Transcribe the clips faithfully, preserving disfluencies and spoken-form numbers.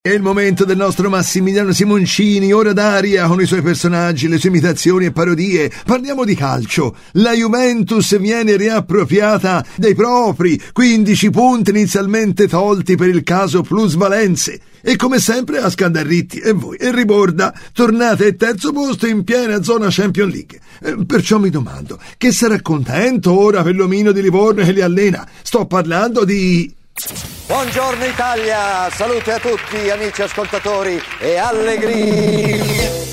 È il momento del nostro Massimiliano Simoncini, ora d'aria con i suoi personaggi, le sue imitazioni e parodie. Parliamo di calcio. La Juventus viene riappropriata dei propri quindici punti inizialmente tolti per il caso plusvalenze. E come sempre a Scandarritti e voi e Riborda tornate al terzo posto in piena zona Champions League. Eh, perciò mi domando, che sarà contento ora per l'omino di Livorno che li allena? Sto parlando di... Buongiorno Italia, salute a tutti amici ascoltatori e allegri.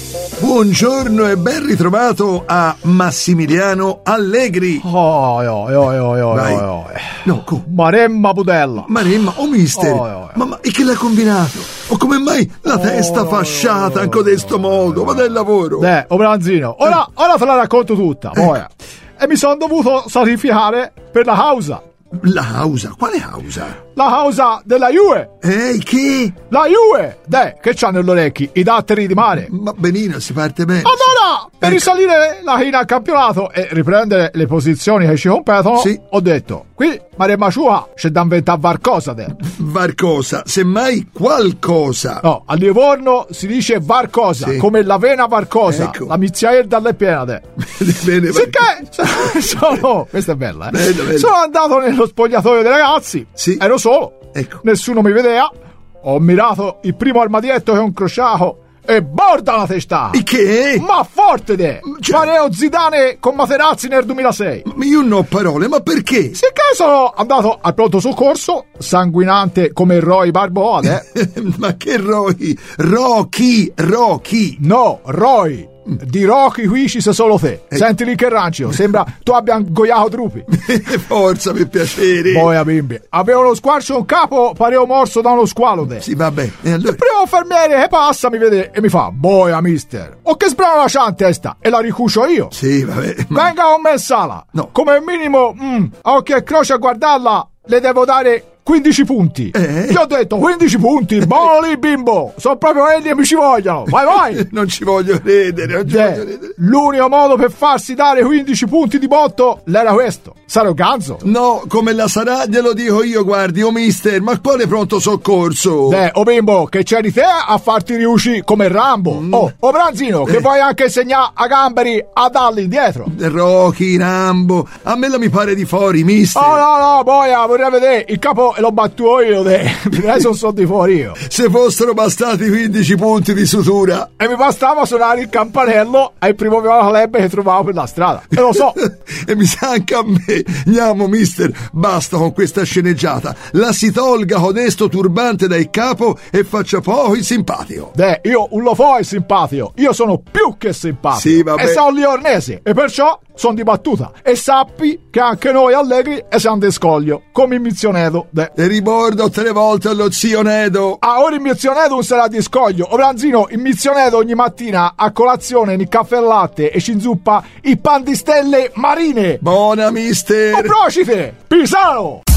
Buongiorno e ben ritrovato a Massimiliano Allegri. Oh, oh, oh, oh, oh, Vai. oh, oh. No, co- Maremma Putella. Maremma, oh mister, Oh, oh, oh. ma, ma e che l'ha combinato? O come mai la Oh, testa fasciata in codesto modo? Ma del lavoro. Deh, o Branzino, ora, ora te la racconto tutta, poi. E mi sono dovuto sacrificare per la causa. La causa? Quale causa? La causa della Juve. Ehi, che? La Juve. Deh, che c'ha nell'orecchi? I datteri di mare. Ma benino, si parte bene. Allora, per Ecco. risalire la china al campionato e riprendere le posizioni che ci competono, Sì. ho detto, qui Maremma Ciuca c'è da inventare qualcosa, de. Varcosa, semmai qualcosa. No, a Livorno si dice varcosa, Sì. come l'avena varcosa. Ecco. La mizziaerda è piena, de. Bene, Sicché sono, questa è bella, eh? Bello, bello. Sono andato nello spogliatoio dei ragazzi, Sì. ero solo, Ecco. nessuno mi vedeva, ho mirato il primo armadietto che ho incrociato e borda la testa! E che? Ma forte de! Cioè- Pareo Zidane con Materazzi nel duemilasei. Ma io non ho parole, ma perché? Sicché sono andato al pronto soccorso, sanguinante come Roy Barboa, eh? Ma che Roy? Rocky, Rocky. No, Roy! Di Rocky qui ci sei solo te. Senti lì che rancio, sembra tu abbia ingoiato trupi. Forza, per piacere. Poi a bimbi, avevo uno squarcio in capo, pareo morso da uno squalo de. Sì, vabbè. E Il allora? primo infermiere che passa mi vede e mi fa: boia mister, o che sbrana c'ha in testa? E la ricucio io. Sì, vabbè. Ma... Venga con me in sala. No. Come minimo, mm, a occhio e croce a guardarla, le devo dare quindici punti. Eh? Io ho detto quindici punti, buono lì bimbo. Sono proprio quelli che mi ci vogliono. Vai vai. Non ci voglio credere, non ci Cioè, voglio credere. l'unico modo per farsi dare quindici punti di botto l'era questo. Sarò ganzo. No, come la sarà glielo dico io, guardi, oh mister, ma quale pronto soccorso? Eh, o bimbo, che c'eri te a farti riusci come Rambo. Mm. Oh, o Branzino, che Eh. vuoi anche insegnare a Gamberi a darli indietro. Rocky, Rambo, a me la mi pare di fuori, mister. Oh no, no, boia, vorrei vedere il capo e lo battuto io, te. Adesso sono di fuori io. Se fossero bastati quindici punti di sutura. E mi bastava suonare il campanello al primo viola club che trovavo per la strada. E lo so. E mi sa anche a me. Andiamo, mister, basta con questa sceneggiata. La si tolga codesto turbante dal capo e faccia poco il simpatico. Beh, io un lo fo è simpatico. Io sono più che simpatico. Sì, vabbè. E sono liornese. E perciò sono di battuta. E sappi che anche noi allegri e siamo di scoglio. Come il mizionedo. De. E ribordo tre volte allo zio Nedo. Ah, ora il mizionedo non sarà di scoglio. O Branzino, il mizionedo ogni mattina a colazione nel caffè al latte e ci inzuppa i pan di stelle marine. Buona, mister. O procite! Pisano!